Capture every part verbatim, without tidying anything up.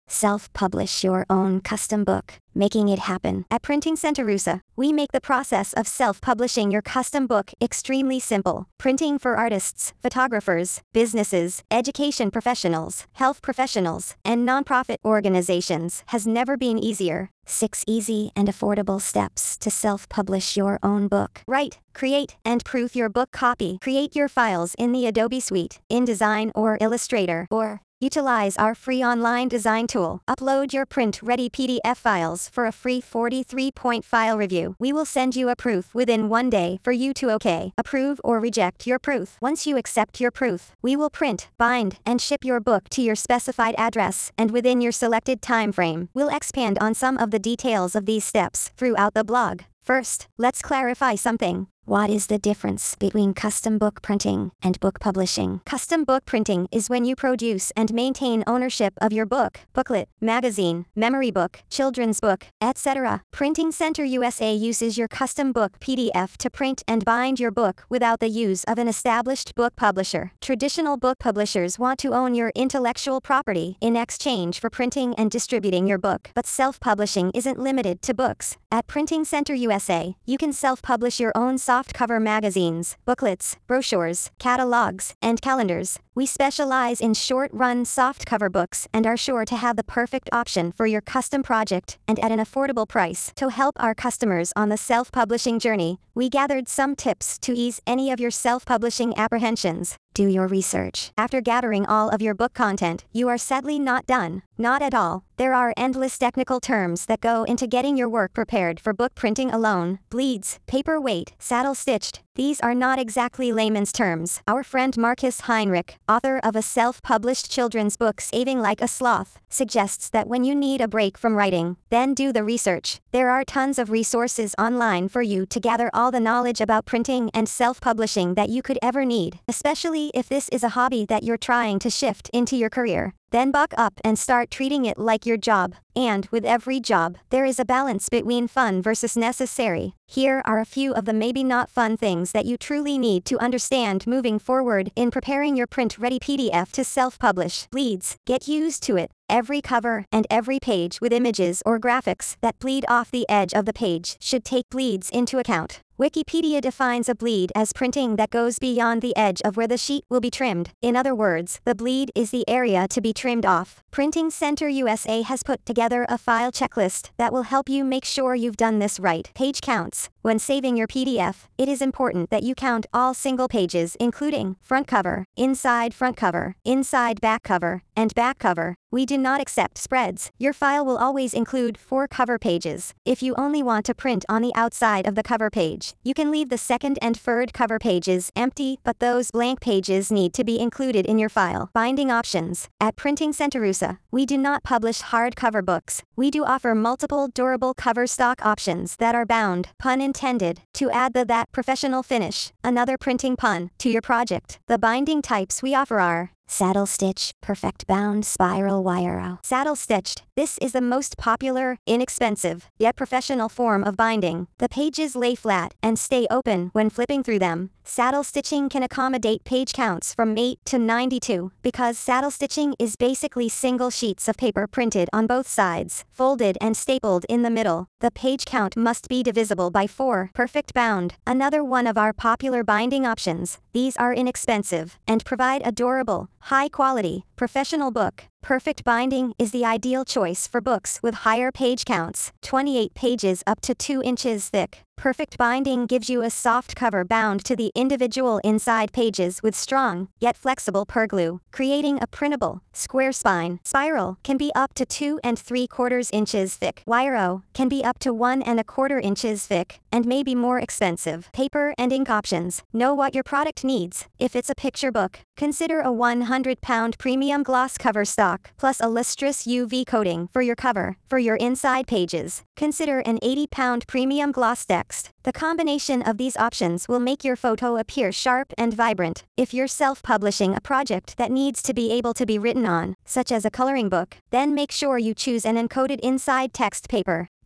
Self-publish your own custom book, making it happen. At Printing Center U S A, we make the process of self-publishing your custom book extremely simple. Printing for artists, photographers, businesses, education professionals, health professionals, and nonprofit organizations has never been easier. Six easy and affordable steps to self-publish your own book. Write, create, and proof your book copy. Create your files in the Adobe Suite, InDesign or Illustrator, or utilize our free online design tool. Upload your print-ready P D F files for a free forty-three point file review. We will send you a proof within one day for you to okay, approve, or reject your proof. Once you accept your proof, we will print, bind, and ship your book to your specified address, and within your selected time frame. We'll expand on some of the details of these steps throughout the blog. First, let's clarify something. What is the difference between custom book printing and book publishing? Custom book printing is when you produce and maintain ownership of your book, booklet, magazine, memory book, children's book, et cetera. Printing Center U S A uses your custom book P D F to print and bind your book without the use of an established book publisher. Traditional book publishers want to own your intellectual property in exchange for printing and distributing your book. But self-publishing isn't limited to books. At Printing Center U S A, you can self-publish your own softcover magazines, booklets, brochures, catalogs, and calendars. We specialize in short-run softcover books and are sure to have the perfect option for your custom project and at an affordable price. To help our customers on the self-publishing journey, we gathered some tips to ease any of your self-publishing apprehensions. Do your research. After gathering all of your book content, you are sadly not done. Not at all. There are endless technical terms that go into getting your work prepared for book printing alone. Bleeds, paper weight, saddle stitched. These are not exactly layman's terms. Our friend Marcus Heinrich, author of a self-published children's book Saving Like a Sloth, suggests that when you need a break from writing, then do the research. There are tons of resources online for you to gather all the knowledge about printing and self-publishing that you could ever need, especially if this is a hobby that you're trying to shift into your career. Then buck up and start treating it like your job. And with every job, there is a balance between fun versus necessary. Here are a few of the maybe not fun things that you truly need to understand moving forward in preparing your print-ready P D F to self-publish. Bleeds. Get used to it. Every cover and every page with images or graphics that bleed off the edge of the page should take bleeds into account. Wikipedia defines a bleed as printing that goes beyond the edge of where the sheet will be trimmed. In other words, the bleed is the area to be trimmed off. Printing Center U S A has put together a file checklist that will help you make sure you've done this right. Page counts. When saving your P D F, it is important that you count all single pages, including front cover, inside front cover, inside back cover, and back cover. We do not accept spreads. Your file will always include four cover pages. If you only want to print on the outside of the cover page, you can leave the second and third cover pages empty, but those blank pages need to be included in your file. Binding options. At Printing Center U S A, we do not publish hardcover books. We do offer multiple durable cover stock options that are bound, pun intended, to add the that professional finish, another printing pun, to your project. The binding types we offer are saddle stitch, perfect bound, spiral wire. Saddle stitched. This is the most popular, inexpensive, yet professional form of binding. The pages lay flat and stay open when flipping through them. Saddle stitching can accommodate page counts from eight to ninety-two because saddle stitching is basically single sheets of paper printed on both sides, folded and stapled in the middle. The page count must be divisible by four. Perfect bound. Another one of our popular binding options. These are inexpensive and provide a durable, high-quality, professional book. Perfect binding is the ideal choice for books with higher page counts, twenty-eight pages up to two inches thick. Perfect binding gives you a soft cover bound to the individual inside pages with strong, yet flexible perglue, creating a printable, square spine. Spiral can be up to two and three quarters inches thick. Wire can be up to one and a quarter inches thick, and may be more expensive. Paper and ink options. Know what your product needs. If it's a picture book, consider a one hundred pound premium gloss cover stock, plus a lustrous U V coating for your cover. For your inside pages, consider an eighty pound premium gloss text. The combination of these options will make your photo appear sharp and vibrant. If you're self-publishing a project that needs to be able to be written on, such as a coloring book, then make sure you choose an encoded inside text paper.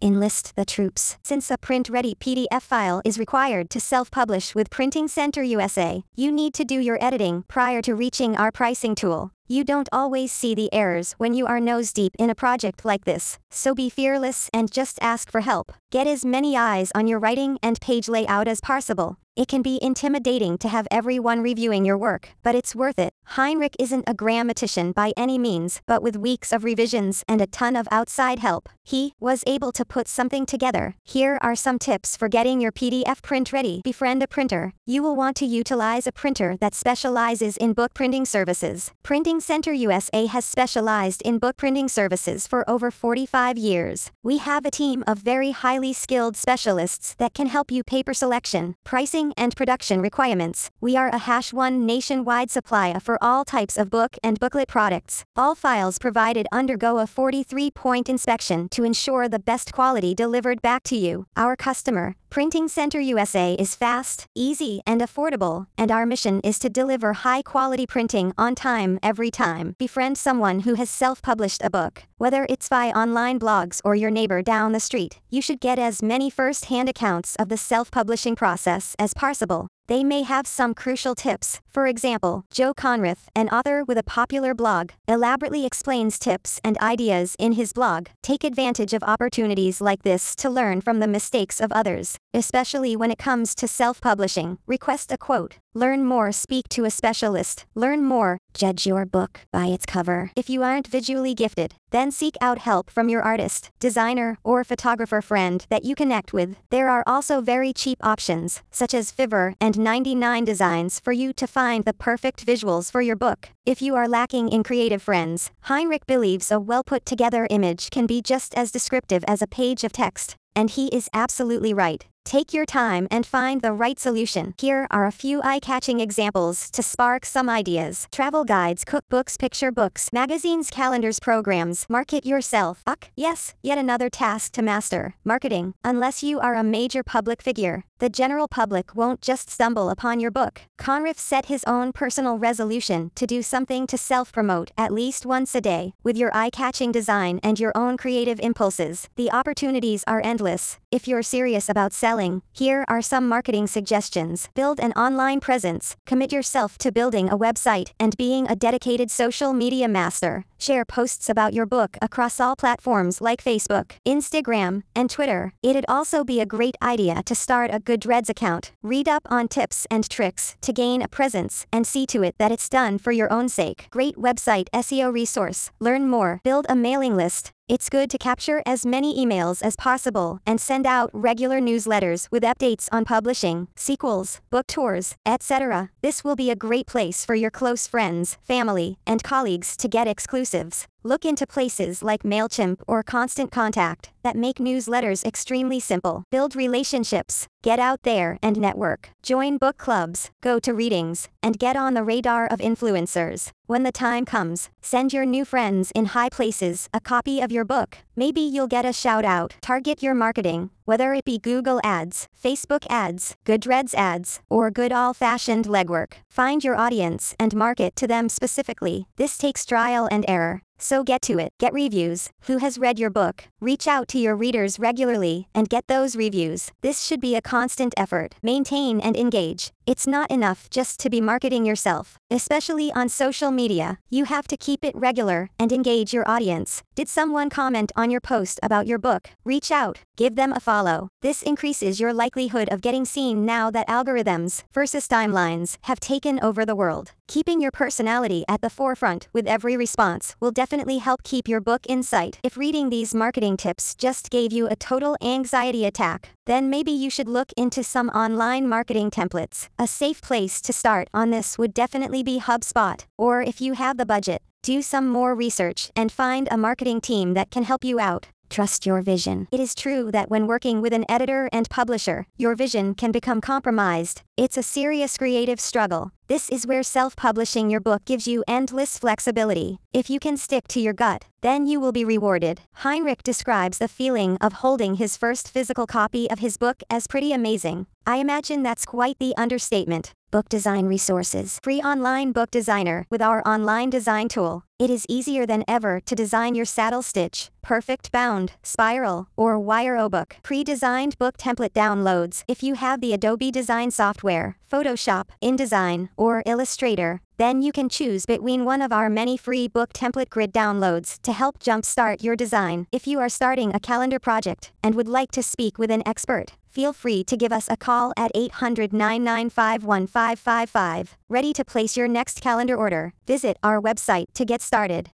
Enlist the troops. Since a print-ready P D F file is required to self-publish with Printing Center U S A, you need to do your editing prior to reaching our pricing tool. You don't always see the errors when you are nose-deep in a project like this, so be fearless and just ask for help. Get as many eyes on your writing and page layout as possible. It can be intimidating to have everyone reviewing your work, but it's worth it. Heinrich isn't a grammatician by any means, but with weeks of revisions and a ton of outside help, he was able to put something together. Here are some tips for getting your P D F print ready. Befriend a printer. You will want to utilize a printer that specializes in book printing services. Printing Center U S A has specialized in book printing services for over forty-five years. We have a team of very highly skilled specialists that can help you paper selection, pricing, and production requirements. We are a hash one nationwide supplier for all types of book and booklet products. All files provided undergo a forty-three point inspection to ensure the best quality delivered back to you, our customer. Printing Center U S A is fast, easy, and affordable, and our mission is to deliver high-quality printing on time every time. Befriend someone who has self-published a book. Whether it's via online blogs or your neighbor down the street, you should get as many first-hand accounts of the self-publishing process as possible. They may have some crucial tips. For example, Joe Conrath, an author with a popular blog, elaborately explains tips and ideas in his blog. Take advantage of opportunities like this to learn from the mistakes of others, especially when it comes to self-publishing. Request a quote. Learn more. Speak to a specialist. Learn more. Judge your book by its cover. If you aren't visually gifted, then seek out help from your artist, designer, or photographer friend that you connect with. There are also very cheap options, such as Fiverr and ninety-nine Designs, for you to find the perfect visuals for your book. If you are lacking in creative friends, Heinrich believes a well-put-together image can be just as descriptive as a page of text. And he is absolutely right. Take your time and find the right solution. Here are a few eye-catching examples to spark some ideas. Travel guides, cookbooks, picture books, magazines, calendars, programs. Market yourself. Ugh, yes, yet another task to master. Marketing. Unless you are a major public figure, the general public won't just stumble upon your book. Conrath set his own personal resolution to do something to self-promote at least once a day. With your eye-catching design and your own creative impulses, the opportunities are endless. If you're serious about selling, here are some marketing suggestions. Build an online presence. Commit yourself to building a website and being a dedicated social media master. Share posts about your book across all platforms like Facebook, Instagram, and Twitter. It'd also be a great idea to start a Goodreads account. Read up on tips and tricks to gain a presence and see to it that it's done for your own sake. Great website S E O resource. Learn more. Build a mailing list. It's good to capture as many emails as possible and send out regular newsletters with updates on publishing, sequels, book tours, et cetera. This will be a great place for your close friends, family, and colleagues to get exclusives. Look into places like MailChimp or Constant Contact that make newsletters extremely simple. Build relationships. Get out there and network. Join book clubs, go to readings, and get on the radar of influencers. When the time comes, send your new friends in high places a copy of your book. Maybe you'll get a shout out. Target your marketing, whether it be Google Ads, Facebook ads, Goodreads ads, or good old-fashioned legwork. Find your audience and market to them specifically. This takes trial and error. So get to it. Get reviews. Who has read your book? Reach out to your readers regularly and get those reviews. This should be a constant effort. Maintain and engage. It's not enough just to be marketing yourself, especially on social media. You have to keep it regular and engage your audience. Did someone comment on your post about your book? Reach out. Give them a follow. This increases your likelihood of getting seen now that algorithms versus timelines have taken over the world. Keeping your personality at the forefront with every response will definitely help keep your book in sight. If reading these marketing tips just gave you a total anxiety attack, then maybe you should look into some online marketing templates. A safe place to start on this would definitely be HubSpot. Or if you have the budget, do some more research and find a marketing team that can help you out. Trust your vision. It is true that when working with an editor and publisher, your vision can become compromised. It's a serious creative struggle, This is where self-publishing your book gives you endless flexibility. If you can stick to your gut, then you will be rewarded. Heinrich describes the feeling of holding his first physical copy of his book as pretty amazing. I imagine that's quite the understatement. Book design resources. Free online book designer. With our online design tool, it is easier than ever to design your saddle stitch, perfect bound, spiral, or wire O book. Pre-designed book template downloads. If you have the Adobe design software, Photoshop, InDesign, or Illustrator, then you can choose between one of our many free book template grid downloads to help jumpstart your design. If you are starting a calendar project and would like to speak with an expert, feel free to give us a call at eight hundred, nine nine five, one five five five. Ready to place your next calendar order? Visit our website to get started.